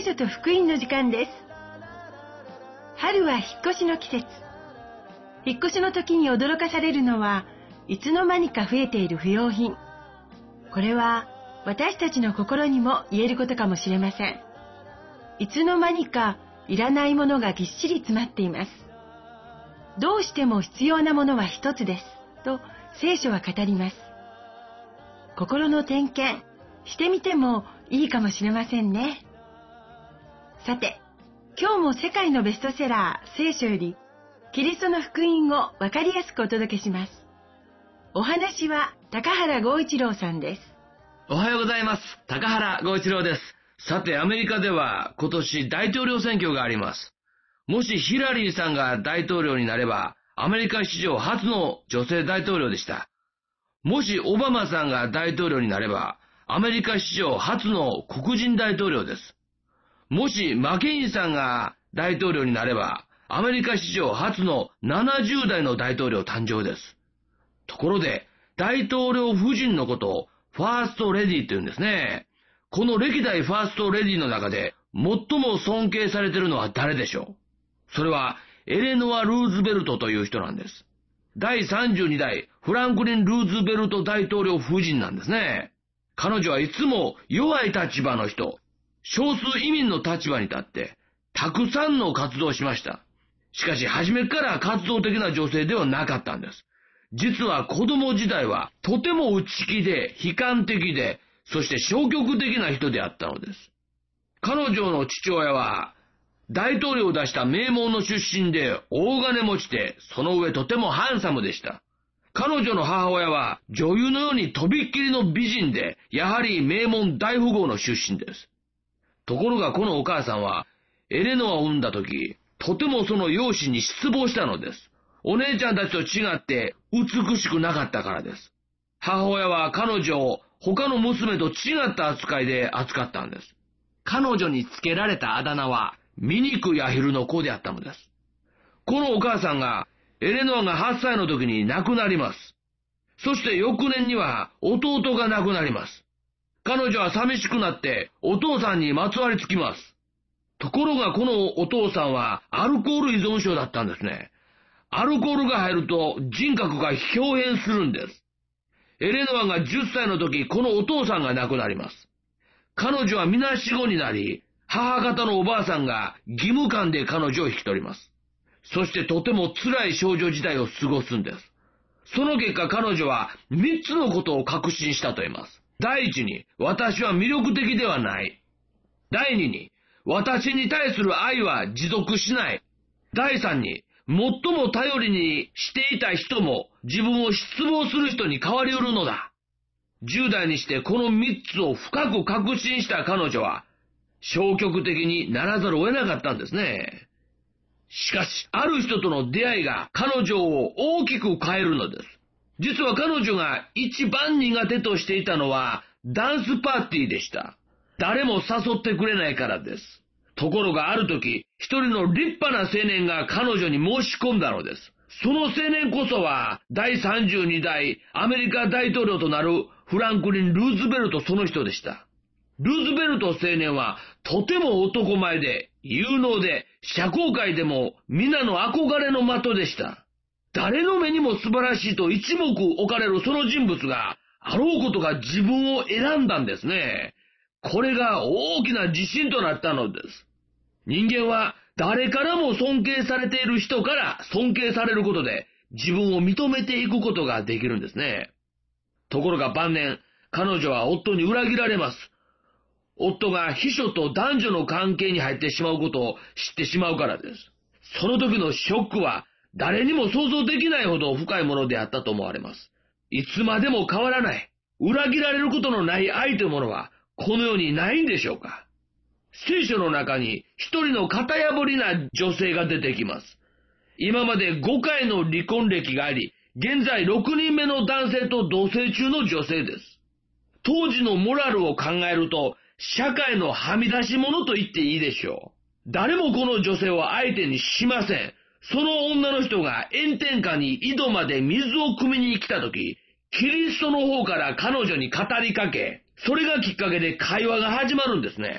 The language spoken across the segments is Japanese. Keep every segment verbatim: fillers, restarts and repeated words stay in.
聖書と福音の時間です。春は引っ越しの季節。引っ越しの時に驚かされるのはいつの間にか増えている不要品。これは私たちの心にも言えることかもしれません。いつの間にかいらないものがぎっしり詰まっています。どうしても必要なものは一つですと聖書は語ります。心の点検してみてもいいかもしれませんね。さて、今日も世界のベストセラー聖書よりキリストの福音をわかりやすくお届けします。お話は高原剛一郎さんです。 おはようございます。高原剛一郎です。さて、アメリカでは今年大統領選挙があります。もしヒラリーさんが大統領になれば、アメリカ史上初の女性大統領でした。もしオバマさんが大統領になれば、アメリカ史上初の黒人大統領です。もしマケインさんが大統領になれば、アメリカ史上初のななじゅう代の大統領誕生です。ところで、大統領夫人のことをファーストレディーって言うんですね。この歴代ファーストレディーの中で最も尊敬されているのは誰でしょう？それはエレノア・ルーズベルトという人なんです。第さんじゅうに代フランクリン・ルーズベルト大統領夫人なんですね。彼女はいつも弱い立場の人、少数移民の立場に立ってたくさんの活動をしました。しかし初めから活動的な女性ではなかったんです。実は子供時代はとても内気で悲観的で、そして消極的な人であったのです。彼女の父親は大統領を出した名門の出身で大金持ちで、その上とてもハンサムでした。彼女の母親は女優のようにとびっきりの美人で、やはり名門大富豪の出身です。ところがこのお母さんはエレノアを産んだ時、とてもその容姿に失望したのです。お姉ちゃんたちと違って美しくなかったからです。母親は彼女を他の娘と違った扱いで扱ったんです。彼女につけられたあだ名は醜いアヒルの子であったのです。このお母さんがエレノアがはっさいの時に亡くなります。そして翌年には弟が亡くなります。彼女は寂しくなってお父さんにまつわりつきます。ところがこのお父さんはアルコール依存症だったんですね。アルコールが入ると人格が表変するんです。エレノアがじゅっさいの時、このお父さんが亡くなります。彼女はみなしごになり、母方のおばあさんが義務感で彼女を引き取ります。そしてとても辛い少女時代を過ごすんです。その結果彼女はみっつのことを確信したと言います。第一に、私は魅力的ではない。第二に、私に対する愛は持続しない。第三に、最も頼りにしていた人も自分を失望する人に変わりうるのだ。じゅう代にしてこのみっつを深く確信した彼女は消極的にならざるを得なかったんですね。しかし、ある人との出会いが彼女を大きく変えるのです。実は彼女が一番苦手としていたのはダンスパーティーでした。誰も誘ってくれないからです。ところがある時、一人の立派な青年が彼女に申し込んだのです。その青年こそは第さんじゅうに代アメリカ大統領となるフランクリン・ルーズベルトその人でした。ルーズベルト青年はとても男前で有能で、社交界でも皆の憧れの的でした。誰の目にも素晴らしいと一目置かれるその人物があろうことが自分を選んだんですね。これが大きな自信となったのです。人間は誰からも尊敬されている人から尊敬されることで自分を認めていくことができるんですね。ところが晩年、彼女は夫に裏切られます。夫が秘書と男女の関係に入ってしまうことを知ってしまうからです。その時のショックは誰にも想像できないほど深いものであったと思われます。いつまでも変わらない、裏切られることのない愛というものはこの世にないんでしょうか。聖書の中に一人の型破りな女性が出てきます。今までごかいの離婚歴があり、現在ろくにんめの男性と同棲中の女性です。当時のモラルを考えると、社会のはみ出し者と言っていいでしょう。誰もこの女性を相手にしません。その女の人が炎天下に井戸まで水を汲みに来たとき、キリストの方から彼女に語りかけ、それがきっかけで会話が始まるんですね。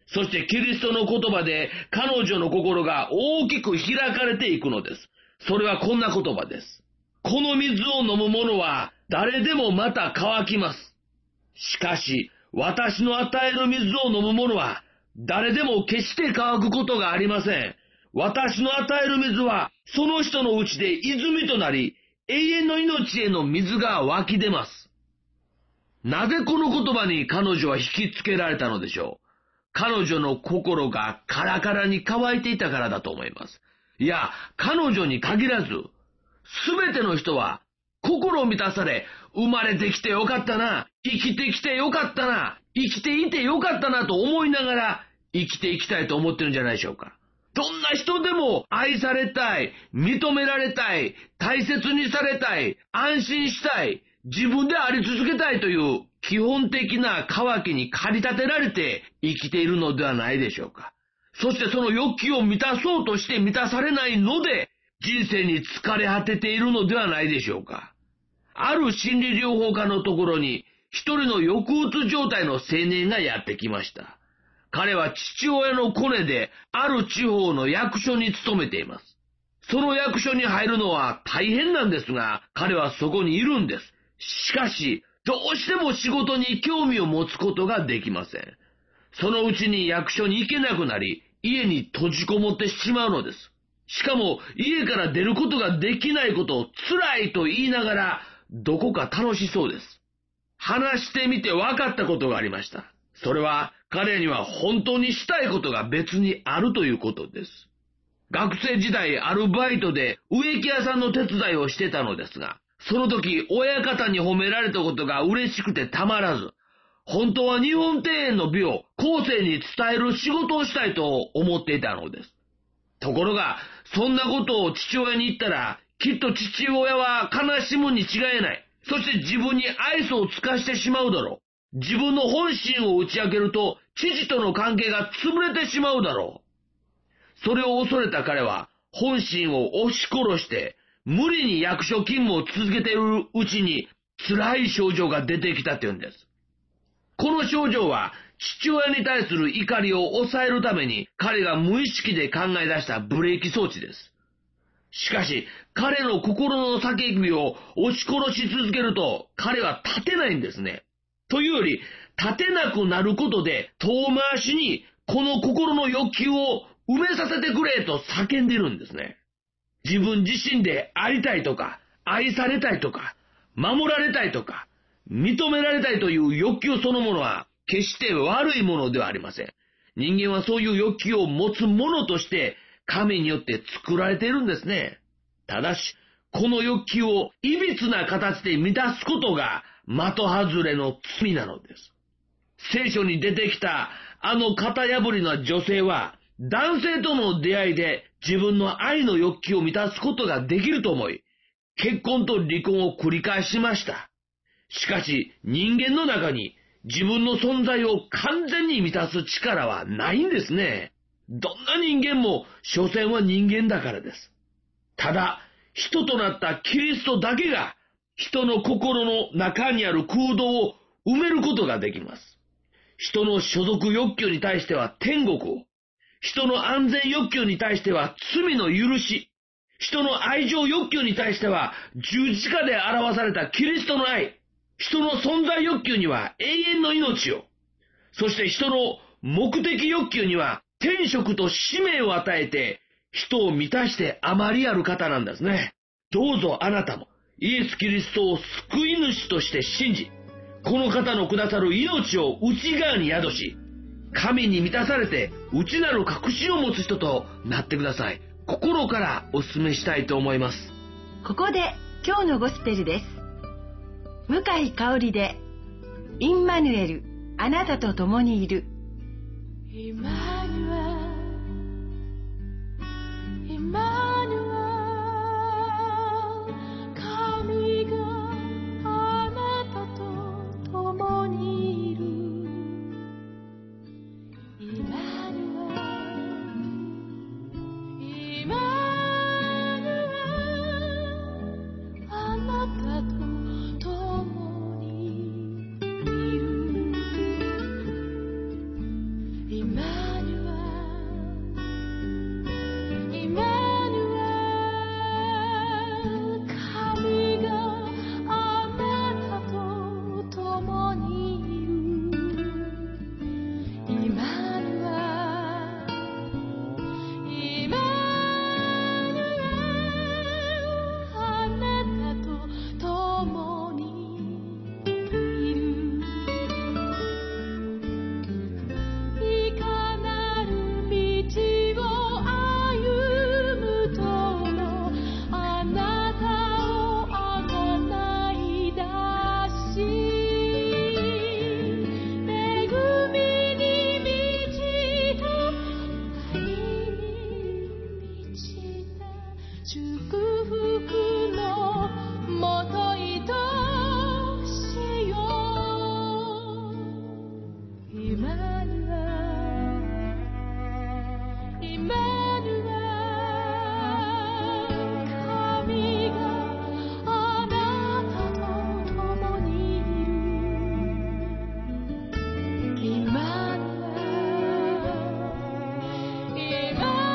そしてキリストの言葉で彼女の心が大きく開かれていくのです。それはこんな言葉です。この水を飲む者は誰でもまた乾きます。しかし、私の与える水を飲む者は誰でも決して乾くことがありません。私の与える水はその人のうちで泉となり、永遠の命への水が湧き出ます。なぜこの言葉に彼女は引きつけられたのでしょう。彼女の心がカラカラに乾いていたからだと思います。いや、彼女に限らず、すべての人は心を満たされ、生まれてきてよかったな、生きてきてよかったな、生きていてよかったなと思いながら生きていきたいと思ってるんじゃないでしょうか。どんな人でも愛されたい、認められたい、大切にされたい、安心したい、自分であり続けたいという基本的な渇きに駆り立てられて生きているのではないでしょうか。そしてその欲求を満たそうとして満たされないので、人生に疲れ果てているのではないでしょうか。ある心理療法家のところに一人の抑うつ状態の青年がやってきました。彼は父親のコネである地方の役所に勤めています。その役所に入るのは大変なんですが、彼はそこにいるんです。しかし、どうしても仕事に興味を持つことができません。そのうちに役所に行けなくなり、家に閉じこもってしまうのです。しかも、家から出ることができないことを辛いと言いながら、どこか楽しそうです。話してみて分かったことがありました。それは、彼には本当にしたいことが別にあるということです。学生時代アルバイトで植木屋さんの手伝いをしてたのですが、その時親方に褒められたことが嬉しくてたまらず、本当は日本庭園の美を後世に伝える仕事をしたいと思っていたのです。ところが、そんなことを父親に言ったら、きっと父親は悲しむに違いない。そして自分に愛想を尽かしてしまうだろう。自分の本心を打ち明けると、父との関係が潰れてしまうだろう。それを恐れた彼は、本心を押し殺して、無理に役所勤務を続けているうちに、辛い症状が出てきたというんです。この症状は、父親に対する怒りを抑えるために、彼が無意識で考え出したブレーキ装置です。しかし、彼の心の叫びを押し殺し続けると、彼は立てないんですね。というより、立てなくなることで、遠回しに、この心の欲求を埋めさせてくれと叫んでるんですね。自分自身でありたいとか、愛されたいとか、守られたいとか、認められたいという欲求そのものは、決して悪いものではありません。人間はそういう欲求を持つものとして、神によって作られているんですね。ただし、この欲求をいびつな形で満たすことが的外れの罪なのです。聖書に出てきたあの型破りな女性は、男性との出会いで自分の愛の欲求を満たすことができると思い、結婚と離婚を繰り返しました。しかし、人間の中に自分の存在を完全に満たす力はないんですね。どんな人間も、所詮は人間だからです。ただ、人となったキリストだけが、人の心の中にある空洞を埋めることができます。人の所属欲求に対しては天国を、人の安全欲求に対しては罪の許し、人の愛情欲求に対しては十字架で表されたキリストの愛、人の存在欲求には永遠の命を、そして人の目的欲求には天職と使命を与えて人を満たしてあまりある方なんですね。どうぞあなたもイエス・キリストを救い主として信じ、この方のくださる命を内側に宿し、神に満たされて内なる確信を持つ人となってください。心からお勧めしたいと思います。 ここで今日のゴスペルです。向井香織でインマヌエル、あなたと共にいる。イマヌエル、イマヌエル、神があなたと共にいる。イマヌエル、イマヌエル、あなたと共にいる。今祝福のもといとしよう。イマヌアイマヌア神があなたと共にいる。イマヌアイマヌア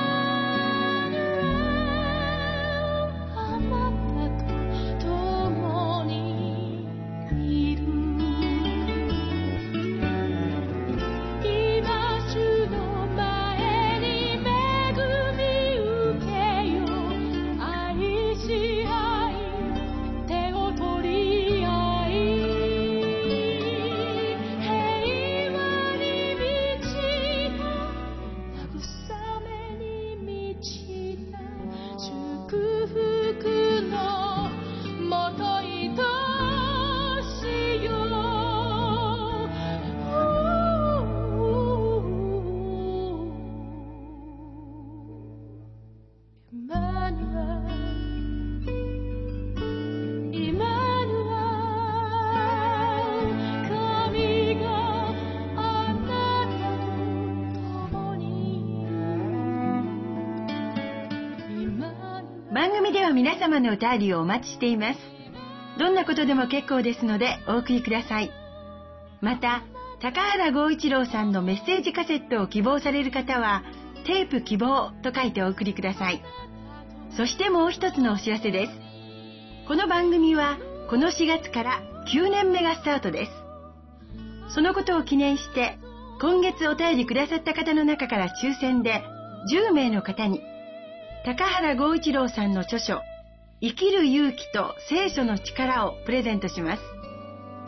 番組では皆様のお便りをお待ちしています。どんなことでも結構ですのでお送りください。また、高原剛一郎さんのメッセージカセットを希望される方は、テープ希望と書いてお送りください。そしてもう一つのお知らせです。この番組はこのしがつからきゅうねんめがスタートです。そのことを記念して、今月お便りくださった方の中から抽選でじゅうめいの方に、高原剛一郎さんの著書、生きる勇気と聖書の力をプレゼントします。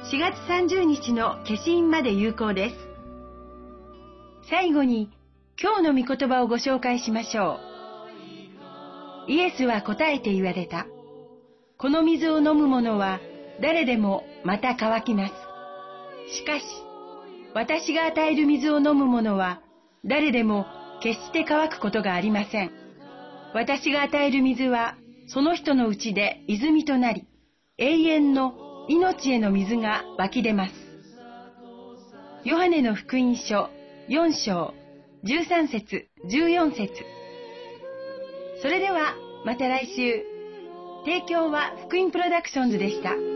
しがつさんじゅうにちの消印まで有効です。最後に、今日の御言葉をご紹介しましょう。イエスは答えて言われた。この水を飲む者は誰でもまた乾きます。しかし、私が与える水を飲む者は誰でも決して乾くことがありません。私が与える水はその人のうちで泉となり、永遠の命への水が湧き出ます。ヨハネの福音書よんしょうじゅうさんせつじゅうよんせつ。それではまた来週。提供は福音プロダクションズでした。